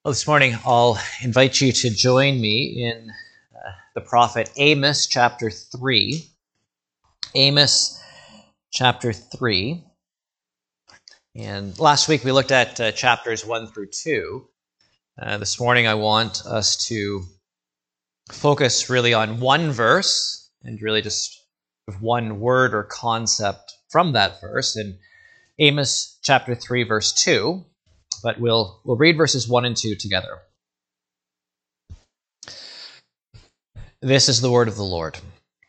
Well, this morning I'll invite you to join me in the prophet Amos chapter 3. Amos chapter 3. And last week we looked at chapters 1 through 2. This morning I want us to focus really on one verse and really just one word or concept from that verse in Amos chapter 3 verse 2. But we'll read verses 1 and 2 together. This is the word of the Lord.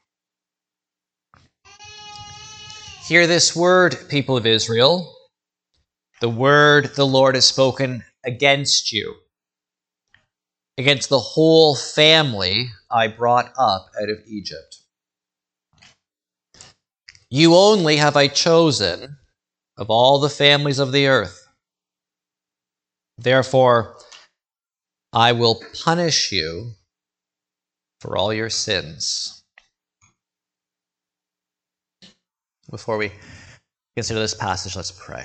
Hear this word, people of Israel. The word the Lord has spoken against you, against the whole family I brought up out of Egypt. You only have I chosen of all the families of the earth. Therefore, I will punish you for all your sins. Before we consider this passage, let's pray.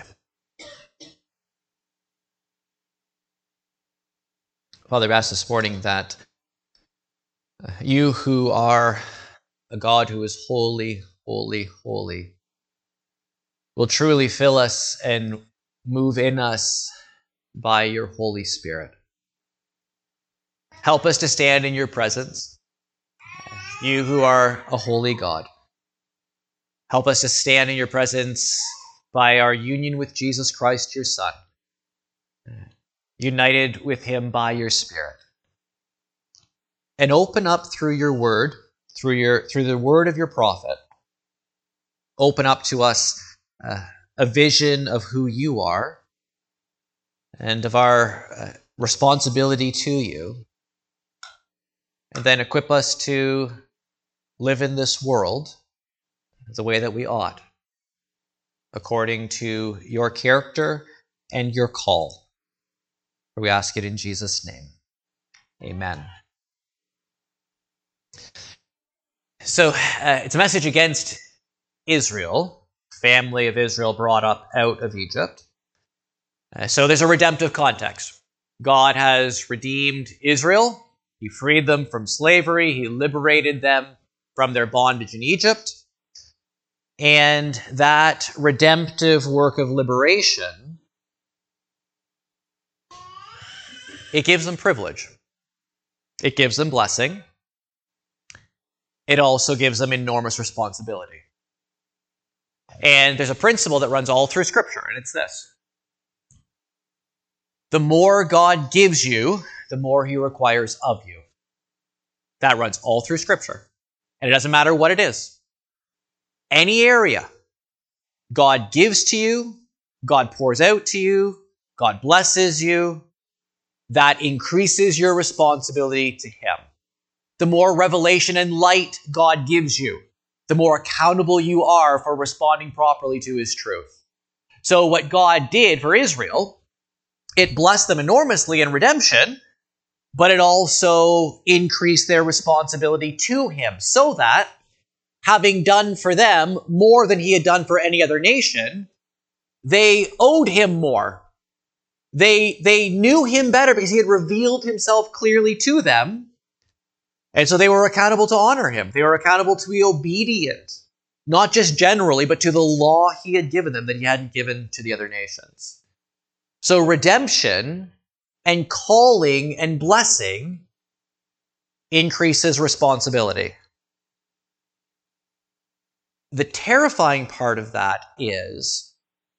Father, we ask this morning that you who are a God who is holy, holy, holy, will truly fill us and move in us by your Holy Spirit. Help us to stand in your presence, you who are a holy God. Help us to stand in your presence by our union with Jesus Christ, your Son, united with him by your Spirit. And open up through your word, through the word of your prophet, open up to us a vision of who you are and of our responsibility to you. And then equip us to live in this world the way that we ought, according to your character and your call. We ask it in Jesus' name. Amen. So it's a message against Israel, family of Israel brought up out of Egypt. So there's a redemptive context. God has redeemed Israel. He freed them from slavery. He liberated them from their bondage in Egypt. And that redemptive work of liberation, it gives them privilege. It gives them blessing. It also gives them enormous responsibility. And there's a principle that runs all through Scripture, and it's this. The more God gives you, the more he requires of you. That runs all through Scripture. And it doesn't matter what it is. Any area, God gives to you, God pours out to you, God blesses you, that increases your responsibility to him. The more revelation and light God gives you, the more accountable you are for responding properly to his truth. So what God did for Israel, it blessed them enormously in redemption, but it also increased their responsibility to him, so that, having done for them more than he had done for any other nation, they owed him more. They knew him better because he had revealed himself clearly to them, and so they were accountable to honor him. They were accountable to be obedient, not just generally, but to the law he had given them that he hadn't given to the other nations. So redemption and calling and blessing increases responsibility. The terrifying part of that is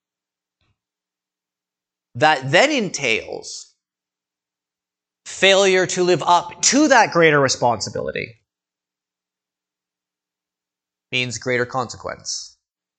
that then entails failure to live up to that greater responsibility. Means greater consequence.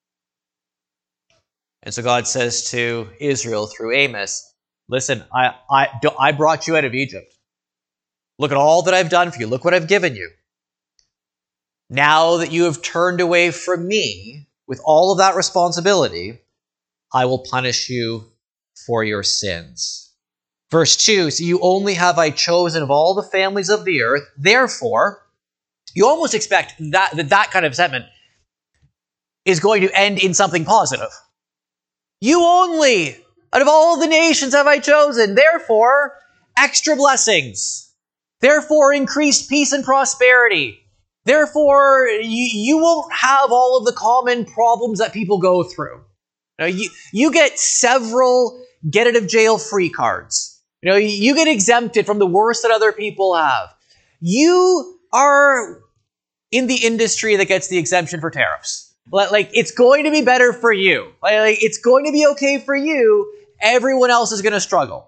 And so God says to Israel through Amos, listen, I brought you out of Egypt. Look at all that I've done for you. Look what I've given you. Now that you have turned away from me with all of that responsibility, I will punish you for your sins. Verse 2, so you only have I chosen of all the families of the earth. Therefore, you almost expect that kind of sentiment is going to end in something positive. You only, out of all the nations have I chosen. Therefore, extra blessings. Therefore, increased peace and prosperity. Therefore, you won't have all of the common problems that people go through. You get several get out of jail free cards. You get exempted from the worst that other people have. You are in the industry that gets the exemption for tariffs. Like, it's going to be better for you. Like, it's going to be okay for you. Everyone else is going to struggle.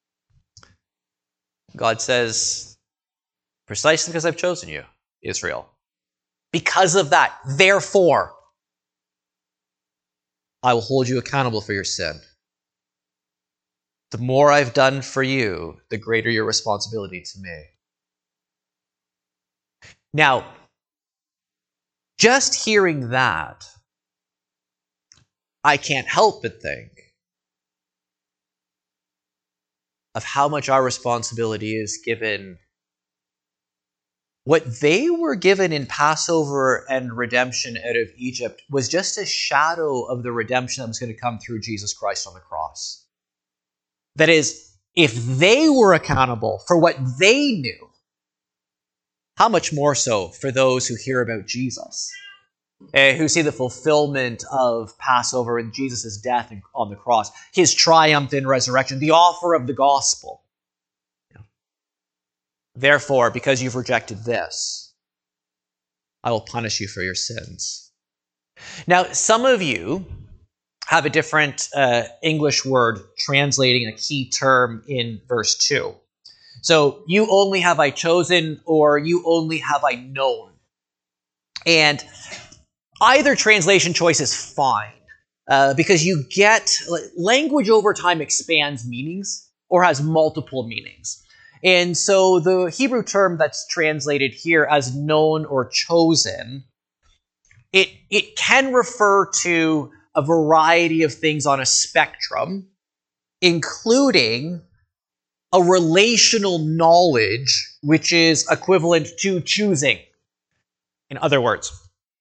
God says, precisely because I've chosen you, Israel. Because of that, therefore, I will hold you accountable for your sin. The more I've done for you, the greater your responsibility to me. Now, just hearing that, I can't help but think of how much our responsibility is given. What they were given in Passover and redemption out of Egypt was just a shadow of the redemption that was going to come through Jesus Christ on the cross. That is, if they were accountable for what they knew, how much more so for those who hear about Jesus, who see the fulfillment of Passover and Jesus' death on the cross, his triumph in resurrection, the offer of the gospel. Therefore, because you've rejected this, I will punish you for your sins. Now, some of you have a different English word translating a key term in verse 2. So, you only have I chosen, or you only have I known. And either translation choice is fine, because you get, language over time expands meanings, or has multiple meanings. And so the Hebrew term that's translated here as known or chosen, it can refer to a variety of things on a spectrum, including a relational knowledge, which is equivalent to choosing. In other words,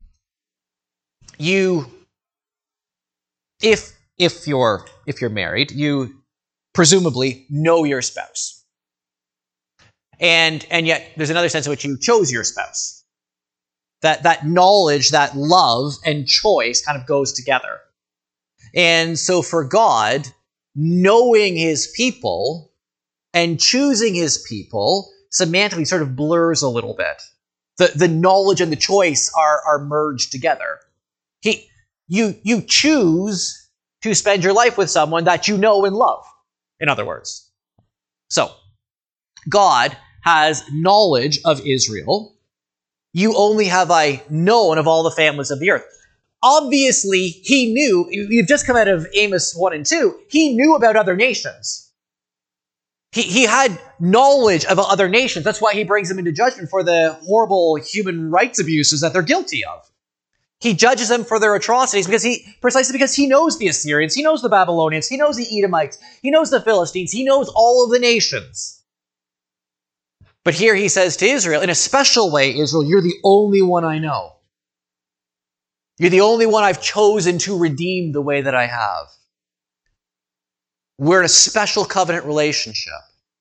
if you're married, you presumably know your spouse. And yet there's another sense in which you chose your spouse. That knowledge, that love and choice kind of goes together. And so for God, knowing his people and choosing his people semantically sort of blurs a little bit. The knowledge and the choice are merged together. You choose to spend your life with someone that you know and love, in other words. So, God has knowledge of Israel. You only have I known of all the families of the earth. Obviously, he knew, you've just come out of Amos 1 and 2, he knew about other nations. He had knowledge of other nations. That's why he brings them into judgment for the horrible human rights abuses that they're guilty of. He judges them for their atrocities precisely because he knows the Assyrians, he knows the Babylonians, he knows the Edomites, he knows the Philistines, he knows all of the nations. But here he says to Israel, in a special way, Israel, you're the only one I know. You're the only one I've chosen to redeem the way that I have. We're in a special covenant relationship.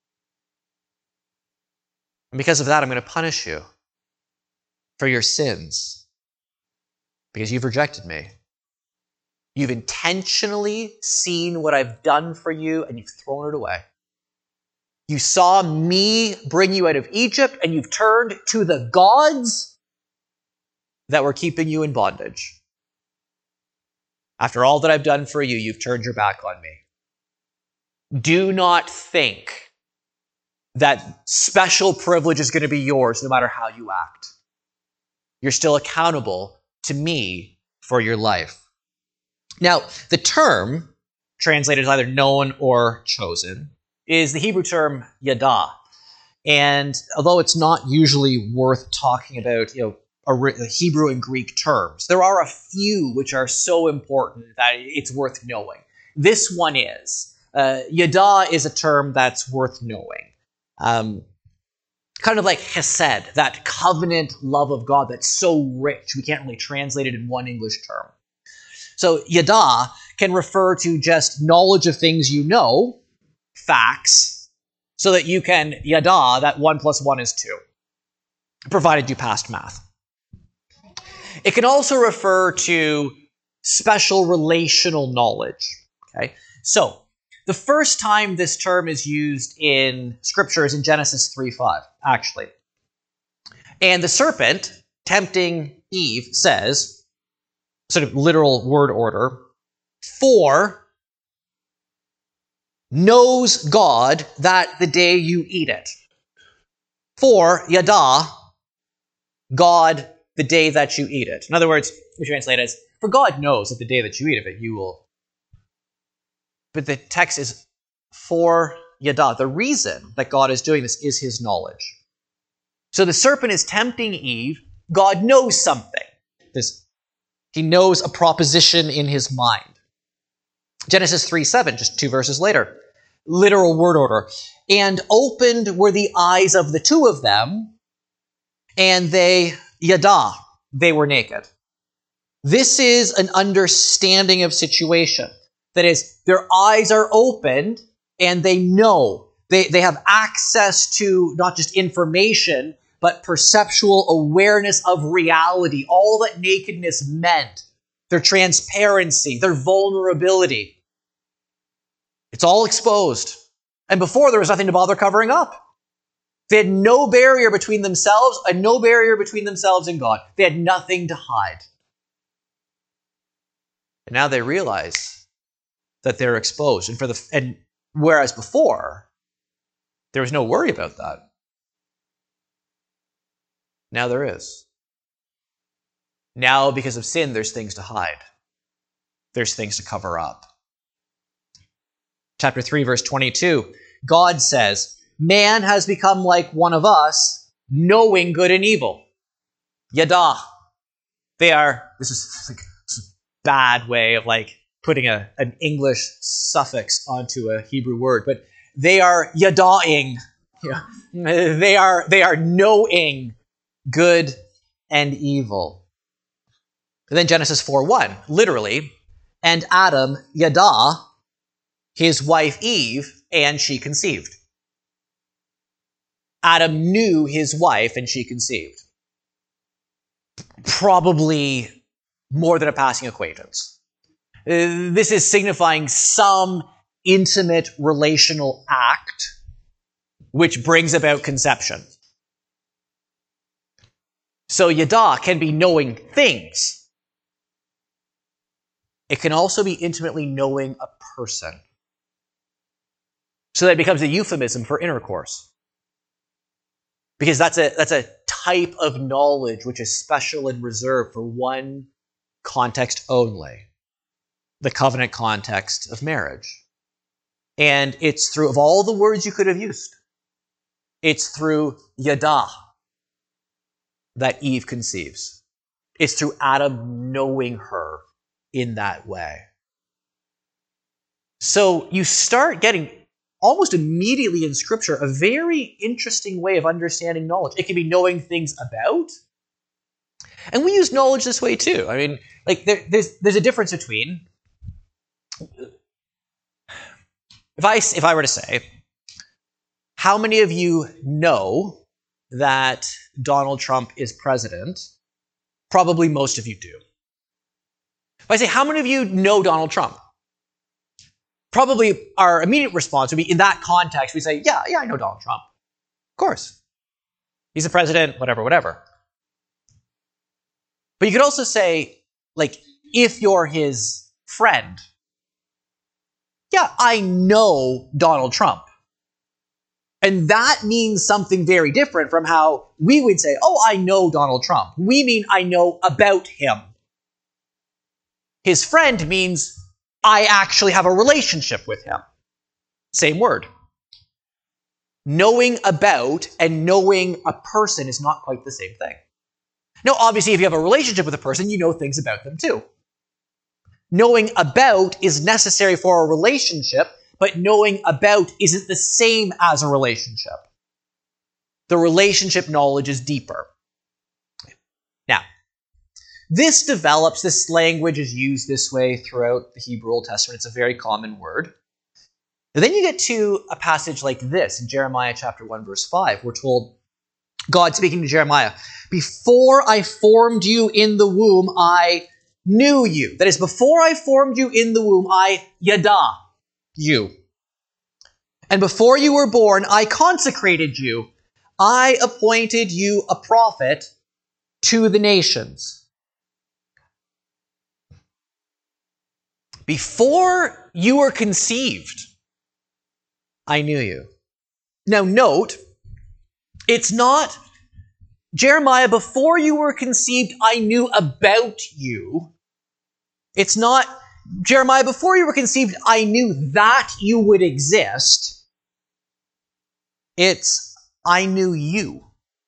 And because of that, I'm going to punish you for your sins. Because you've rejected me. You've intentionally seen what I've done for you and you've thrown it away. You saw me bring you out of Egypt and you've turned to the gods that were keeping you in bondage. After all that I've done for you, you've turned your back on me. Do not think that special privilege is going to be yours no matter how you act. You're still accountable to me for your life. Now, the term, translated as either known or chosen, is the Hebrew term yada. And although it's not usually worth talking about, Hebrew and Greek terms, there are a few which are so important that it's worth knowing. This one is. Yada is a term that's worth knowing. Kind of like chesed, that covenant love of God that's so rich, we can't really translate it in one English term. So yada can refer to just knowledge of things you know, facts, so that you can yada that 1 plus 1 is 2, provided you passed math. It can also refer to special relational knowledge. Okay, so the first time this term is used in Scripture is in Genesis 3:5, actually. And the serpent, tempting Eve, says, sort of literal word order, for knows God that the day you eat it. For yada, God the day that you eat it. In other words, we translate it as, for God knows that the day that you eat of it, you will. But the text is for yada. The reason that God is doing this is his knowledge. So the serpent is tempting Eve. God knows something. He knows a proposition in his mind. Genesis 3:7, just 2 verses later. Literal word order. And opened were the eyes of the two of them, and they, yada, they were naked. This is an understanding of situation. That is, their eyes are opened, and they know. They have access to not just information, but perceptual awareness of reality, all that nakedness meant, their transparency, their vulnerability. It's all exposed. And before, there was nothing to bother covering up. They had no barrier between themselves and no barrier between themselves and God. They had nothing to hide. And now they realize that they're exposed. And whereas before, there was no worry about that. Now there is. Now, because of sin, there's things to hide. There's things to cover up. Chapter 3, verse 22, God says, man has become like one of us, knowing good and evil. Yada. This is a bad way of putting an English suffix onto a Hebrew word, but they are yadaing. Yeah. They are knowing good and evil. And then Genesis 4:1, literally, and Adam yada his wife Eve, and she conceived. Adam knew his wife, and she conceived. Probably more than a passing acquaintance. This is signifying some intimate relational act which brings about conception. So yada can be knowing things. It can also be intimately knowing a person. So that becomes a euphemism for intercourse. Because that's a type of knowledge which is special and reserved for one context only. The covenant context of marriage. And it's through, of all the words you could have used, it's through yada that Eve conceives. It's through Adam knowing her in that way. So you start getting, almost immediately in Scripture, a very interesting way of understanding knowledge. It can be knowing things about. And we use knowledge this way too. I mean, there's a difference between, if I were to say, how many of you know that Donald Trump is president? Probably most of you do. If I say, how many of you know Donald Trump? Probably our immediate response would be, in that context, we say, yeah, I know Donald Trump. Of course. He's the president, whatever. But you could also say, if you're his friend, yeah, I know Donald Trump. And that means something very different from how we would say, oh, I know Donald Trump. We mean I know about him. His friend means I actually have a relationship with him. Same word. Knowing about and knowing a person is not quite the same thing. Now, obviously, if you have a relationship with a person, you know things about them too. Knowing about is necessary for a relationship, but knowing about isn't the same as a relationship. The relationship knowledge is deeper. Now, this language is used this way throughout the Hebrew Old Testament. It's a very common word. And then you get to a passage like this in Jeremiah chapter 1, verse 5. We're told, God speaking to Jeremiah, before I formed you in the womb, I knew you. That is, before I formed you in the womb, I yada you. And before you were born, I consecrated you. I appointed you a prophet to the nations. Before you were conceived, I knew you. Now note, it's not, Jeremiah, before you were conceived, I knew about you. It's not, Jeremiah, before you were conceived, I knew that you would exist. It's, I knew you.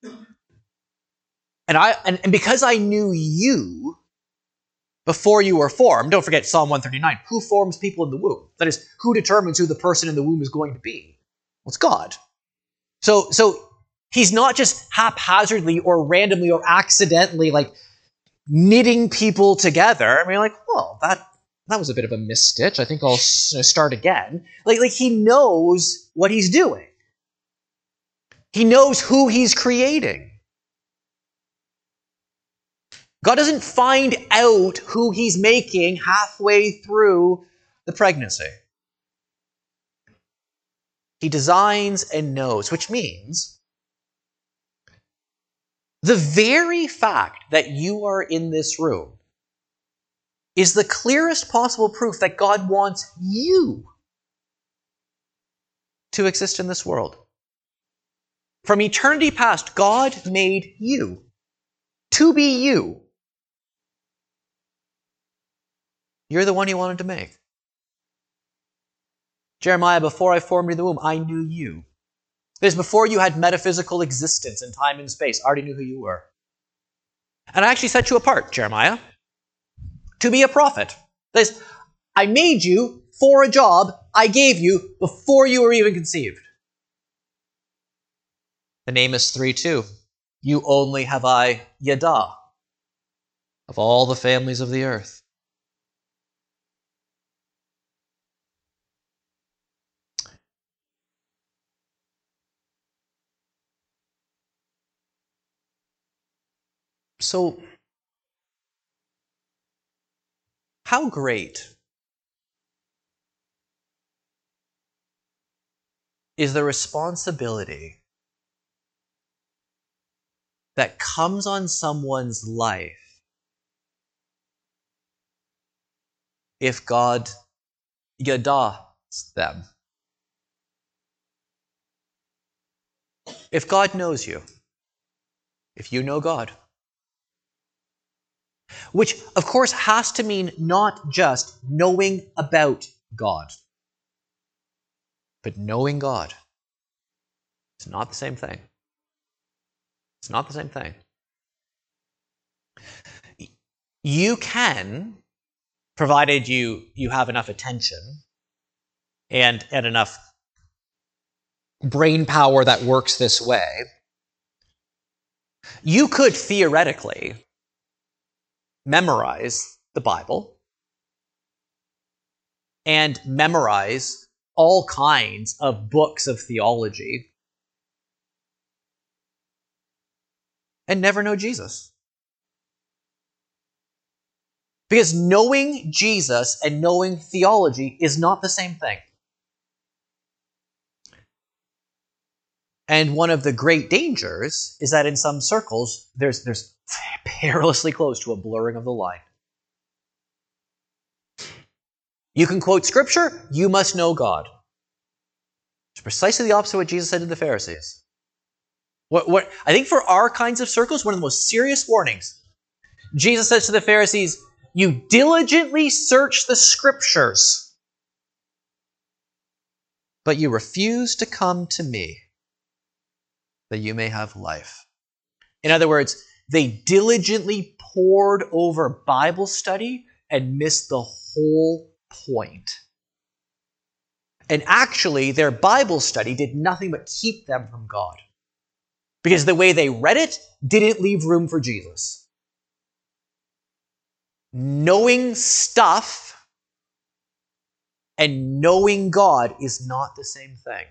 And because I knew you before you were formed, don't forget Psalm 139, who forms people in the womb? That is, who determines who the person in the womb is going to be? Well, it's God. So he's not just haphazardly or randomly or accidentally like knitting people together. I mean, like, well, that was a bit of a misstitch. I think I'll start again. Like he knows what he's doing. He knows who he's creating. God doesn't find out who he's making halfway through the pregnancy. He designs and knows, which means the very fact that you are in this room is the clearest possible proof that God wants you to exist in this world. From eternity past, God made you to be you. You're the one he wanted to make. Jeremiah, before I formed you in the womb, I knew you. That is, before you had metaphysical existence in time and space, I already knew who you were. And I actually set you apart, Jeremiah, to be a prophet. That is, I made you for a job I gave you before you were even conceived. The name is 3:2. You only have I yada of all the families of the earth. So, how great is the responsibility that comes on someone's life if God yadas them? If God knows you, if you know God. Which, of course, has to mean not just knowing about God, but knowing God. It's not the same thing. It's not the same thing. You can, provided you have enough attention and enough brain power that works this way, you could theoretically memorize the Bible and memorize all kinds of books of theology and never know Jesus. Because knowing Jesus and knowing theology is not the same thing. And one of the great dangers is that in some circles, there's perilously close to a blurring of the line. You can quote Scripture, you must know God. It's precisely the opposite of what Jesus said to the Pharisees. What I think for our kinds of circles, one of the most serious warnings, Jesus says to the Pharisees, you diligently search the Scriptures, but you refuse to come to me that you may have life. In other words, they diligently pored over Bible study and missed the whole point. And actually, their Bible study did nothing but keep them from God. Because the way they read it didn't leave room for Jesus. Knowing stuff and knowing God is not the same thing.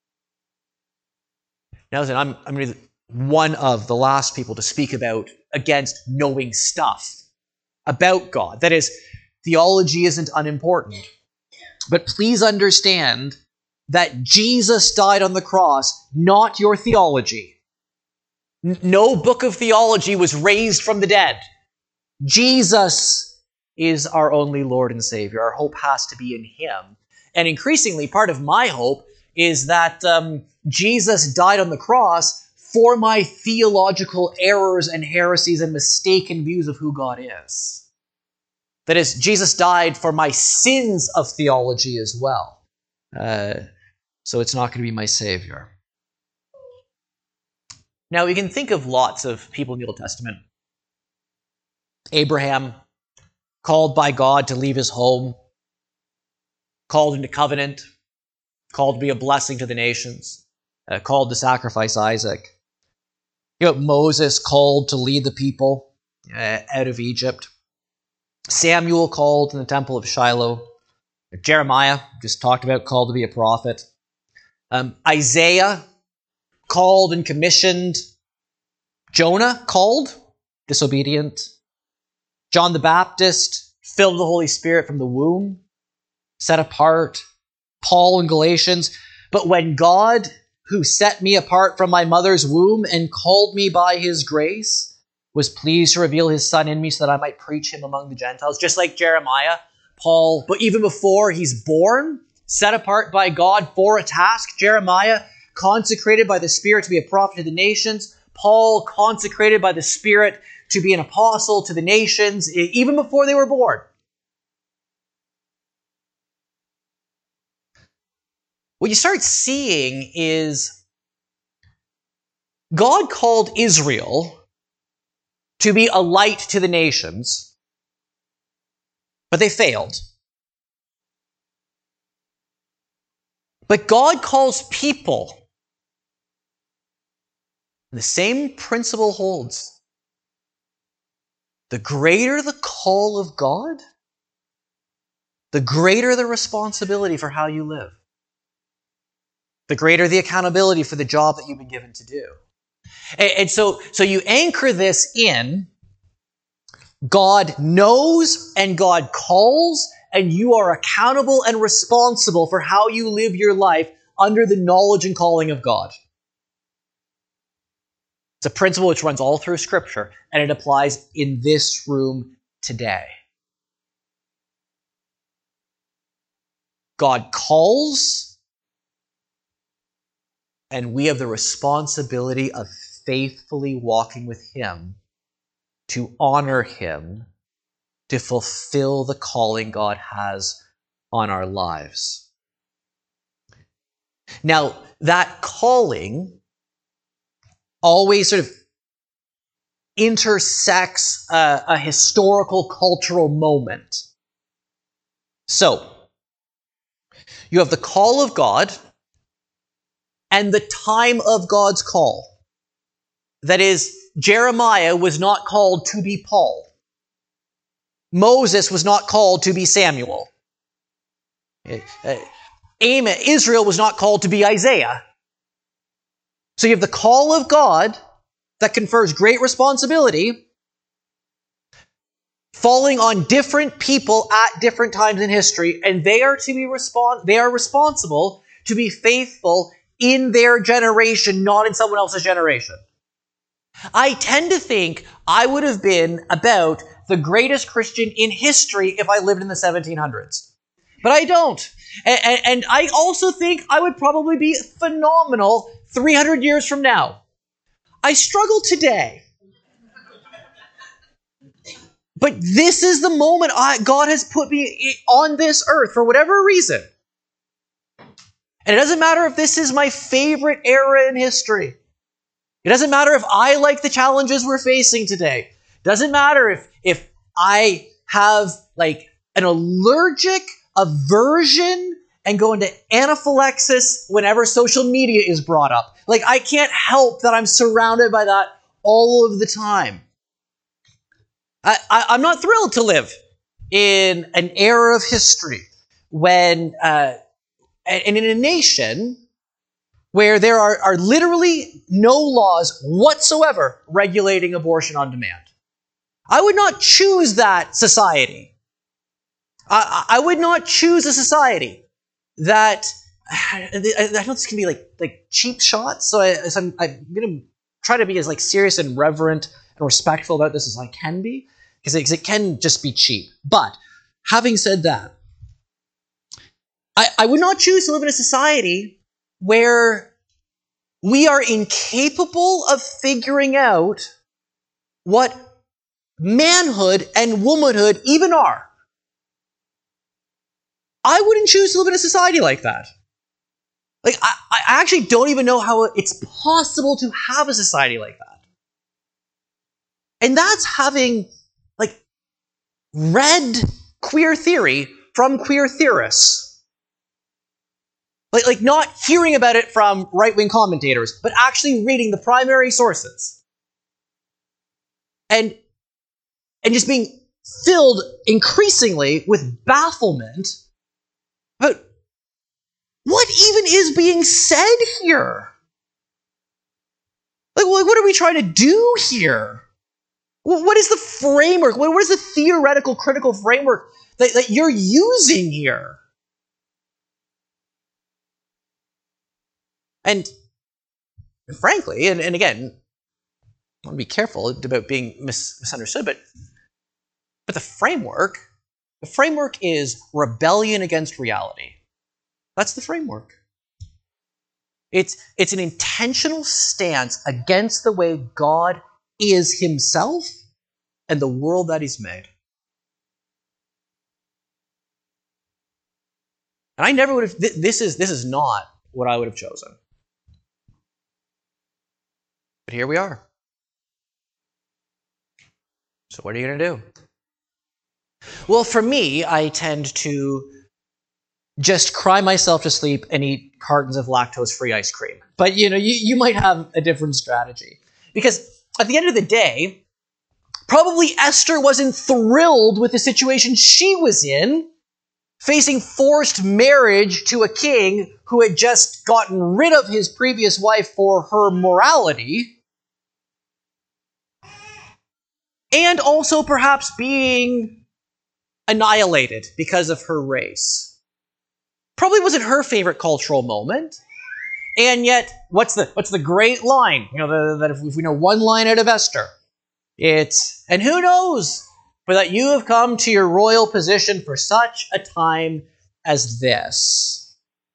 Now, listen, I'm going to be one of the last people to speak against knowing stuff about God. That is, theology isn't unimportant. But please understand that Jesus died on the cross, not your theology. No book of theology was raised from the dead. Jesus is our only Lord and Savior. Our hope has to be in him. And increasingly, part of my hope is that Jesus died on the cross for my theological errors and heresies and mistaken views of who God is. That is, Jesus died for my sins of theology as well. So it's not going to be my Savior. Now, we can think of lots of people in the Old Testament. Abraham, called by God to leave his home, called into covenant, called to be a blessing to the nations, called to sacrifice Isaac. Moses, called to lead the people out of Egypt. Samuel, called in the temple of Shiloh. Jeremiah, just talked about, called to be a prophet. Isaiah, called and commissioned. Jonah, called, disobedient. John the Baptist, filled with the Holy Spirit from the womb, set apart. Paul in Galatians, but when God, who set me apart from my mother's womb and called me by his grace, was pleased to reveal his Son in me so that I might preach him among the Gentiles. Just like Jeremiah, Paul, but even before he's born, set apart by God for a task. Jeremiah, consecrated by the Spirit to be a prophet to the nations. Paul, consecrated by the Spirit to be an apostle to the nations, even before they were born. What you start seeing is God called Israel to be a light to the nations, but they failed. But God calls people. The same principle holds. The greater the call of God, the greater the responsibility for how you live. The greater the accountability for the job that you've been given to do. And so you anchor this in God knows and God calls, and you are accountable and responsible for how you live your life under the knowledge and calling of God. It's a principle which runs all through Scripture, and it applies in this room today. God calls, and we have the responsibility of faithfully walking with him, to honor him, to fulfill the calling God has on our lives. Now, that calling always sort of intersects a historical, cultural moment. So, you have the call of God and the time of God's call. That is, Jeremiah was not called to be Paul. Moses was not called to be Samuel. Israel was not called to be Isaiah. So you have the call of God that confers great responsibility falling on different people at different times in history, and they are responsible to be faithful in their generation, not in someone else's generation. I tend to think I would have been about the greatest Christian in history if I lived in the 1700s. But I don't. And I also think I would probably be phenomenal 300 years from now. I struggle today. But this is the moment God has put me on this earth for whatever reason. And it doesn't matter if this is my favorite era in history. It doesn't matter if I like the challenges we're facing today. It doesn't matter if I have like an allergic aversion and go into anaphylaxis whenever social media is brought up. Like, I can't help that I'm surrounded by that all of the time. I'm not thrilled to live in an era of history when, and in a nation where there are literally no laws whatsoever regulating abortion on demand. I would not choose that society. I would not choose a society that, I know this can be like cheap shots, so I'm going to try to be as serious and reverent and respectful about this as I can be, because it can just be cheap. But having said that, I would not choose to live in a society where we are incapable of figuring out what manhood and womanhood even are. I wouldn't choose to live in a society like that. I actually don't even know how it's possible to have a society like that. And that's having, read queer theory from queer theorists. Not hearing about it from right-wing commentators, but actually reading the primary sources. And just being filled increasingly with bafflement about what even is being said here. What are we trying to do here? What is the framework? What is the theoretical critical framework that you're using here? And frankly, and again, I want to be careful about being misunderstood, but the framework is rebellion against reality. That's the framework. It's an intentional stance against the way God is himself and the world that he's made. And I never would have, this is not what I would have chosen. But here we are. So what are you going to do? Well, for me, I tend to just cry myself to sleep and eat cartons of lactose-free ice cream. But, you might have a different strategy. Because at the end of the day, probably Esther wasn't thrilled with the situation she was in, facing forced marriage to a king who had just gotten rid of his previous wife for her morality, and also perhaps being annihilated because of her race. Probably wasn't her favorite cultural moment. And yet, what's the great line? That if we know one line out of Esther, it's, and who knows, but that you have come to your royal position for such a time as this.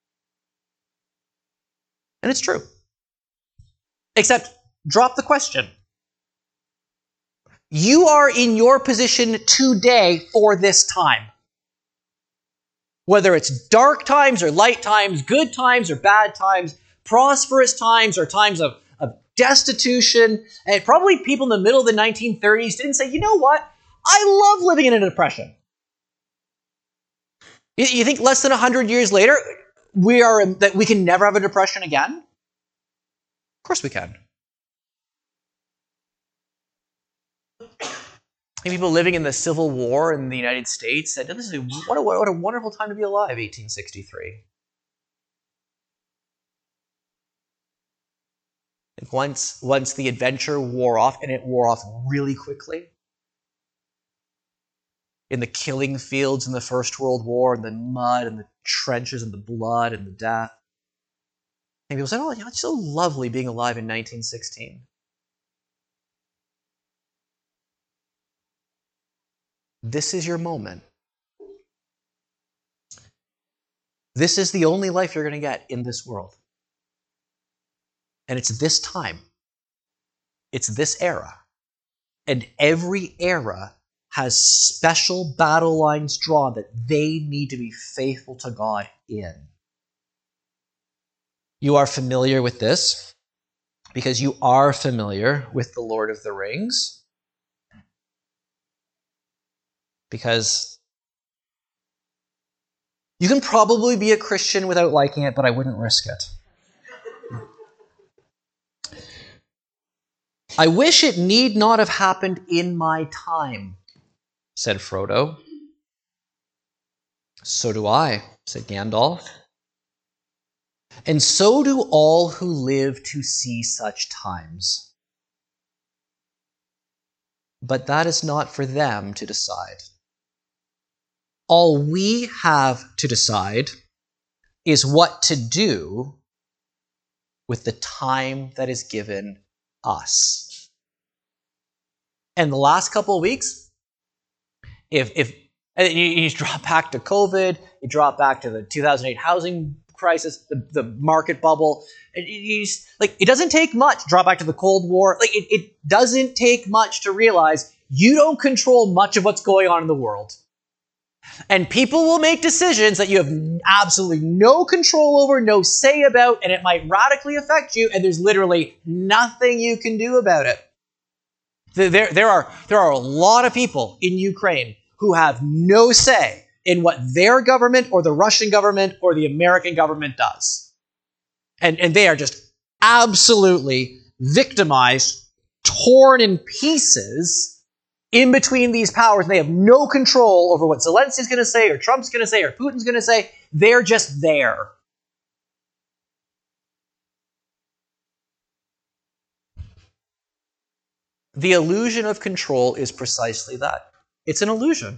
And it's true. Except, drop the question. You are in your position today for this time. Whether it's dark times or light times, good times or bad times, prosperous times or times of destitution, and probably people in the middle of the 1930s didn't say, you know what? I love living in a depression. You think less than 100 years later, that we can never have a depression again? Of course we can. People living in the Civil War in the United States said, "This is what a wonderful time to be alive." 1863. Once the adventure wore off, and it wore off really quickly, in the killing fields in the First World War, and the mud and the trenches and the blood and the death, and people said, "Oh, it's so lovely being alive in 1916." This is your moment. This is the only life you're going to get in this world. And it's this time. It's this era. And every era has special battle lines drawn that they need to be faithful to God in. You are familiar with this because you are familiar with The Lord of the Rings. Because you can probably be a Christian without liking it, but I wouldn't risk it. I wish it need not have happened in my time, said Frodo. So do I, said Gandalf. And so do all who live to see such times. But that is not for them to decide. All we have to decide is what to do with the time that is given us. And the last couple of weeks, if you drop back to COVID, you drop back to the 2008 housing crisis, the market bubble, it doesn't take much to drop back to the Cold War. It doesn't take much to realize you don't control much of what's going on in the world. And people will make decisions that you have absolutely no control over, no say about, and it might radically affect you, and there's literally nothing you can do about it. There are a lot of people in Ukraine who have no say in what their government or the Russian government or the American government does. And they are just absolutely victimized, torn in pieces in between these powers. They have no control over what Zelensky's going to say or Trump's going to say or Putin's going to say. They're just there. The illusion of control is precisely that. It's an illusion.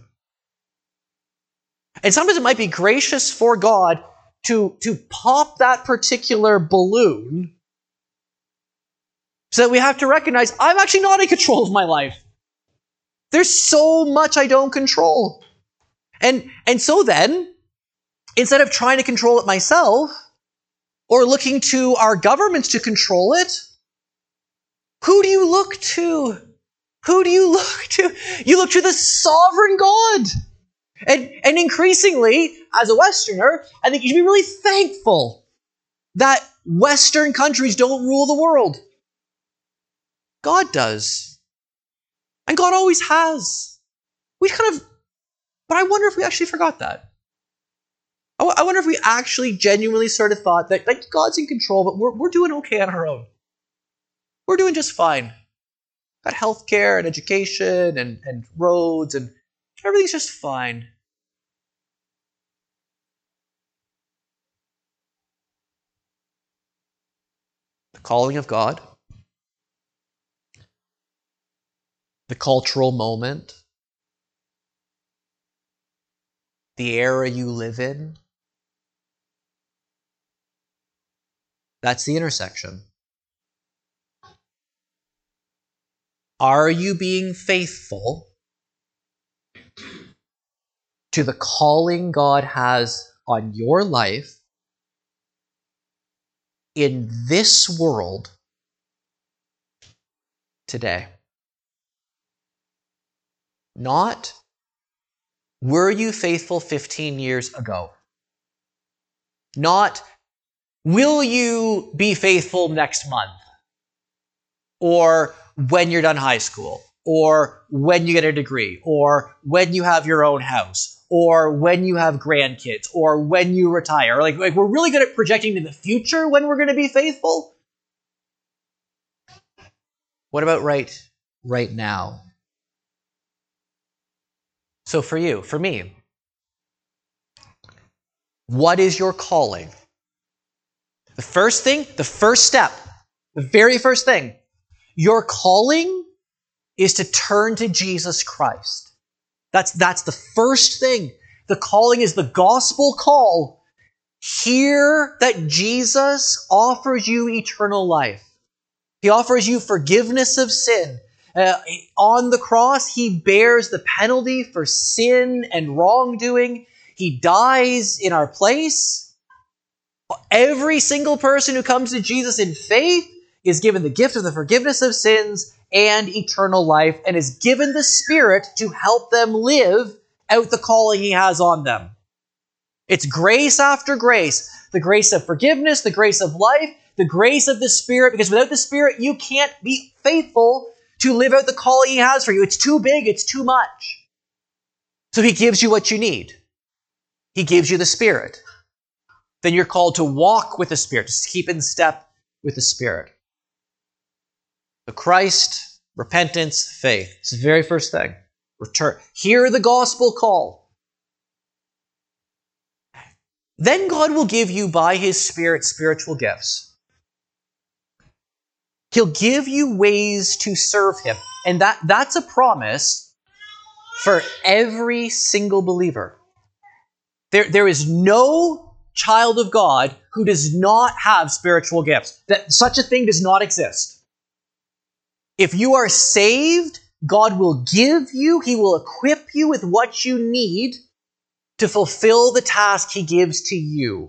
And sometimes it might be gracious for God to pop that particular balloon so that we have to recognize I'm actually not in control of my life. There's so much I don't control. And so then, instead of trying to control it myself or looking to our governments to control it, who do you look to? Who do you look to? You look to the sovereign God. And increasingly, as a Westerner, I think you should be really thankful that Western countries don't rule the world. God does. And God always has. But I wonder if we actually forgot that. I wonder if we actually genuinely sort of thought that God's in control, but we're doing okay on our own. We're doing just fine. Got healthcare and education and roads and everything's just fine. The calling of God, the cultural moment, the era you live in, that's the intersection. Are you being faithful to the calling God has on your life in this world today? Not, were you faithful 15 years ago? Not, will you be faithful next month? Or when you're done high school? Or when you get a degree? Or when you have your own house? Or when you have grandkids? Or when you retire? Like we're really good at projecting to the future when we're going to be faithful? What about right now? So for you, for me, what is your calling? The first thing, the first step, the very first thing, your calling is to turn to Jesus Christ. That's the first thing. The calling is the gospel call. Hear that Jesus offers you eternal life. He offers you forgiveness of sin. On the cross, he bears the penalty for sin and wrongdoing. He dies in our place. Every single person who comes to Jesus in faith is given the gift of the forgiveness of sins and eternal life, and is given the Spirit to help them live out the calling he has on them. It's grace after grace. The grace of forgiveness, the grace of life, the grace of the Spirit, because without the Spirit, you can't be faithful to live out the calling he has for you. It's too big, it's too much. So he gives you what you need. He gives you the Spirit. Then you're called to walk with the Spirit, to keep in step with the Spirit. So Christ, repentance, faith. It's the very first thing. Return. Hear the gospel call. then God will give you by his Spirit spiritual gifts. He'll give you ways to serve him. And that's a promise for every single believer. There is no child of God who does not have spiritual gifts. That such a thing does not exist. If you are saved, God will give you, he will equip you with what you need to fulfill the task he gives to you.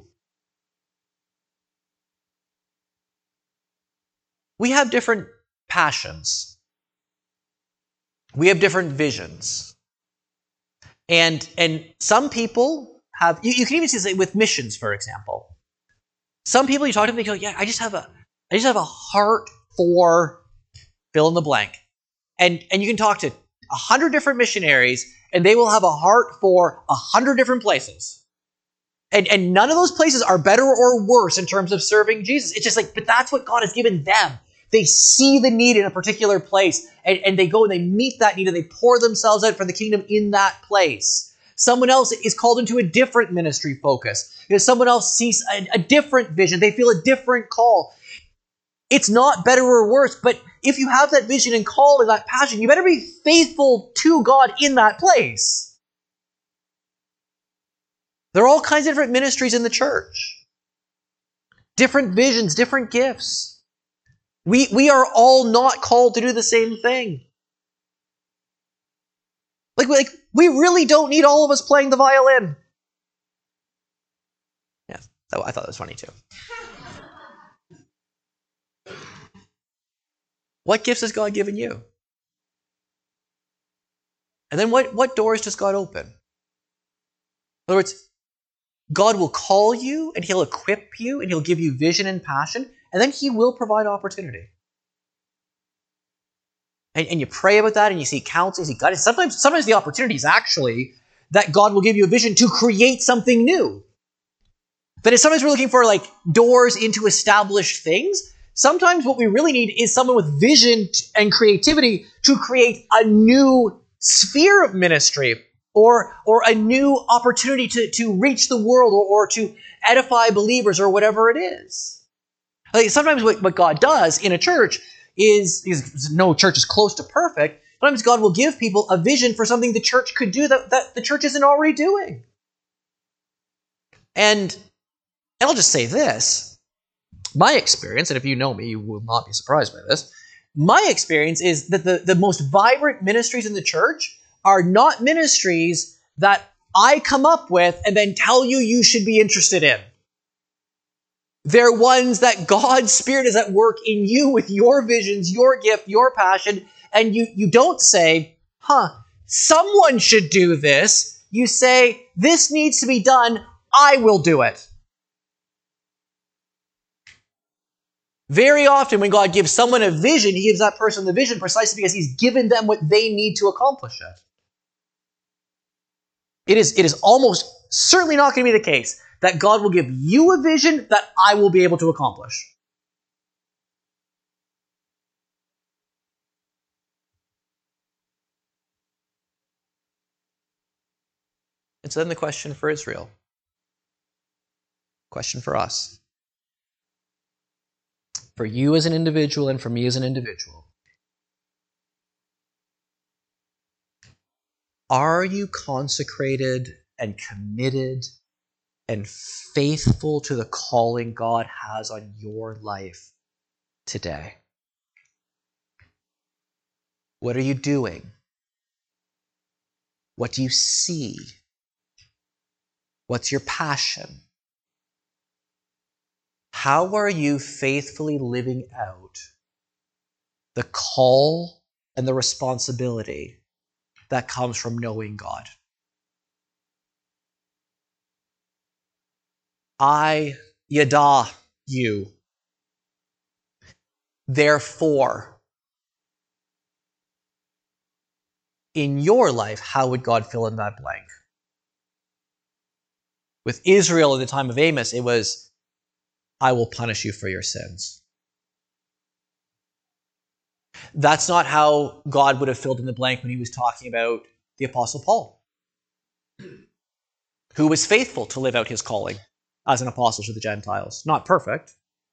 We have different passions. We have different visions. And some people have, you can even see with missions, for example. Some people you talk to them, they go, yeah, I just have a heart for fill in the blank. And you can talk to 100 different missionaries, and they will have a heart for 100 different places. And none of those places are better or worse in terms of serving Jesus. It's just like, but that's what God has given them. They see the need in a particular place, and they go and they meet that need, and they pour themselves out for the kingdom in that place. Someone else is called into a different ministry focus. Because someone else sees a different vision. They feel a different call. It's not better or worse, but if you have that vision and call and that passion, you better be faithful to God in that place. There are all kinds of different ministries in the church. Different visions, different gifts. We are all not called to do the same thing. Like we really don't need all of us playing the violin. Yeah, I thought that was funny too. What gifts has God given you? And then what doors does God open? In other words, God will call you, and he'll equip you, and he'll give you vision and passion, and then he will provide opportunity. And you pray about that, and you see counsel, you see guidance. Sometimes the opportunity is actually that God will give you a vision to create something new. But if sometimes we're looking for like doors into established things, sometimes what we really need is someone with vision and creativity to create a new sphere of ministry or a new opportunity to reach the world or to edify believers or whatever it is. Like sometimes what God does in a church is no church is close to perfect. Sometimes God will give people a vision for something the church could do that the church isn't already doing. And I'll just say this. My experience, and if you know me, you will not be surprised by this. My experience is that the most vibrant ministries in the church are not ministries that I come up with and then tell you should be interested in. They're ones that God's Spirit is at work in you with your visions, your gift, your passion, and you don't say, someone should do this. You say, this needs to be done, I will do it. Very often when God gives someone a vision, he gives that person the vision precisely because he's given them what they need to accomplish it. It is almost certainly not going to be the case that God will give you a vision that I will be able to accomplish. And so then the question for Israel, question for us, for you as an individual and for me as an individual. Are you consecrated and committed and faithful to the calling God has on your life today? What are you doing? What do you see? What's your passion? How are you faithfully living out the call and the responsibility that comes from knowing God? I yada you. Therefore, in your life, how would God fill in that blank? With Israel at the time of Amos, it was, I will punish you for your sins. That's not how God would have filled in the blank when he was talking about the Apostle Paul, who was faithful to live out his calling as an apostle to the Gentiles. Not perfect.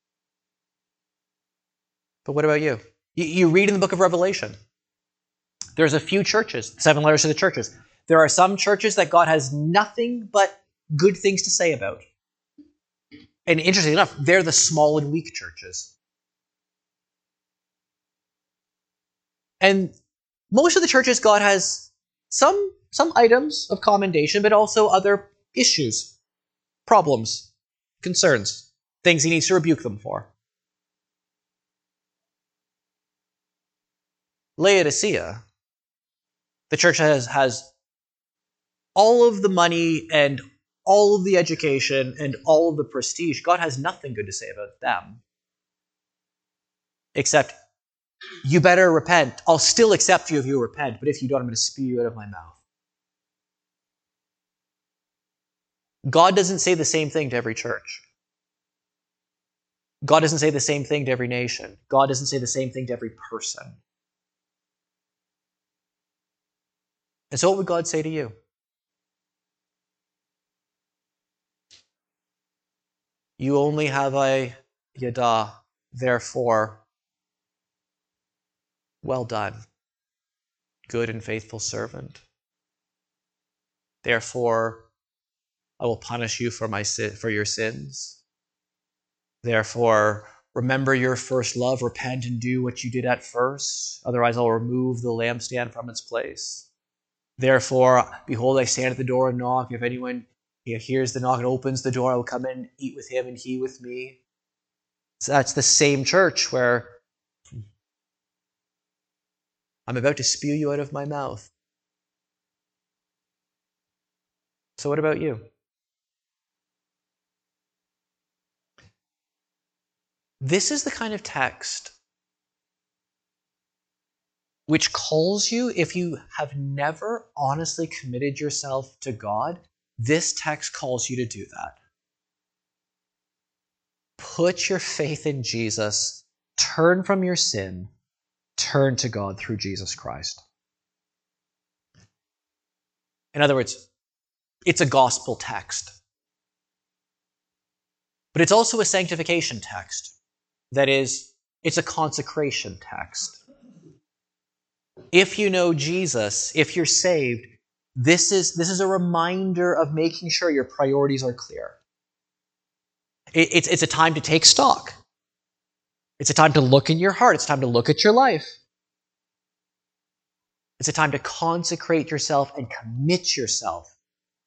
But what about you? You read in the book of Revelation. There's a few churches, 7 letters to the churches. There are some churches that God has nothing but good things to say about. And interestingly enough, they're the small and weak churches. And most of the churches, God has some items of commendation, but also other issues, problems, concerns, things he needs to rebuke them for. Laodicea, the church has all of the money and all of the education and all of the prestige. God has nothing good to say about them. Except, you better repent. I'll still accept you if you repent, but if you don't, I'm going to spew you out of my mouth. God doesn't say the same thing to every church. God doesn't say the same thing to every nation. God doesn't say the same thing to every person. And so what would God say to you? You only have a yada, therefore, well done, good and faithful servant. Therefore, I will punish you for your sins. Therefore, remember your first love, repent and do what you did at first. Otherwise, I'll remove the lampstand from its place. Therefore, behold, I stand at the door and knock. If anyone hears the knock and opens the door, I will come in and eat with him and he with me. So that's the same church where I'm about to spew you out of my mouth. So what about you? This is the kind of text which calls you, if you have never honestly committed yourself to God, this text calls you to do that. Put your faith in Jesus, turn from your sin, turn to God through Jesus Christ. In other words, it's a gospel text. But it's also a sanctification text. That is, it's a consecration text. If you know Jesus, if you're saved, this is a reminder of making sure your priorities are clear. It's a time to take stock. It's a time to look in your heart. It's a time to look at your life. It's a time to consecrate yourself and commit yourself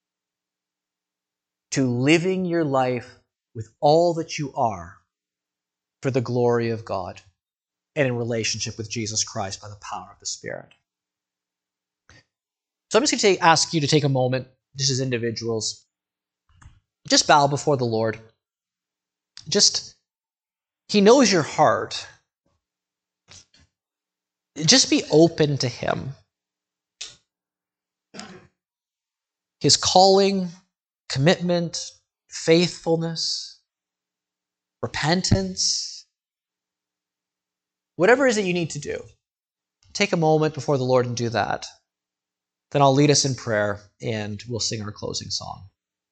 to living your life with all that you are for the glory of God and in relationship with Jesus Christ by the power of the Spirit. So I'm just going to ask you to take a moment, just as individuals, just bow before the Lord. He knows your heart. Just be open to Him. His calling, commitment, faithfulness, repentance, whatever it is that you need to do, take a moment before the Lord and do that. Then I'll lead us in prayer and we'll sing our closing song.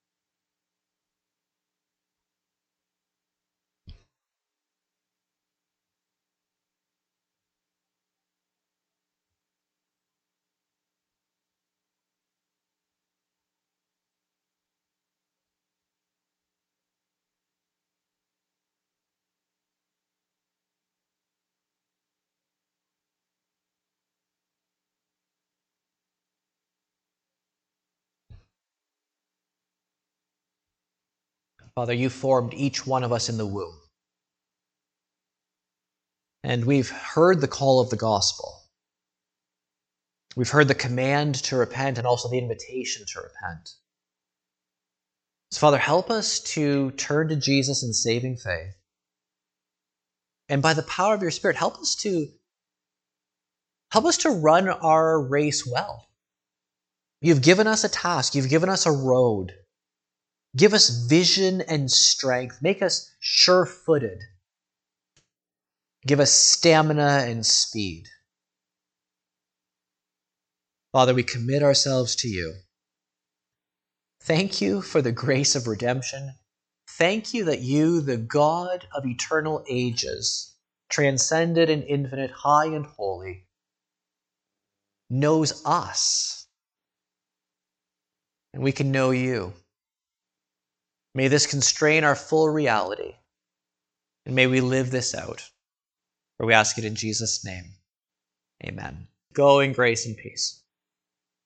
Father, you formed each one of us in the womb. And we've heard the call of the gospel. We've heard the command to repent and also the invitation to repent. So, Father, help us to turn to Jesus in saving faith. And by the power of your Spirit, help us to run our race well. You've given us a task. You've given us a road. Give us vision and strength. Make us sure-footed. Give us stamina and speed. Father, we commit ourselves to you. Thank you for the grace of redemption. Thank you that you, the God of eternal ages, transcendent and infinite, high and holy, knows us, and we can know you. May this constrain our full reality, and may we live this out. For we ask it in Jesus' name. Amen. Go in grace and peace.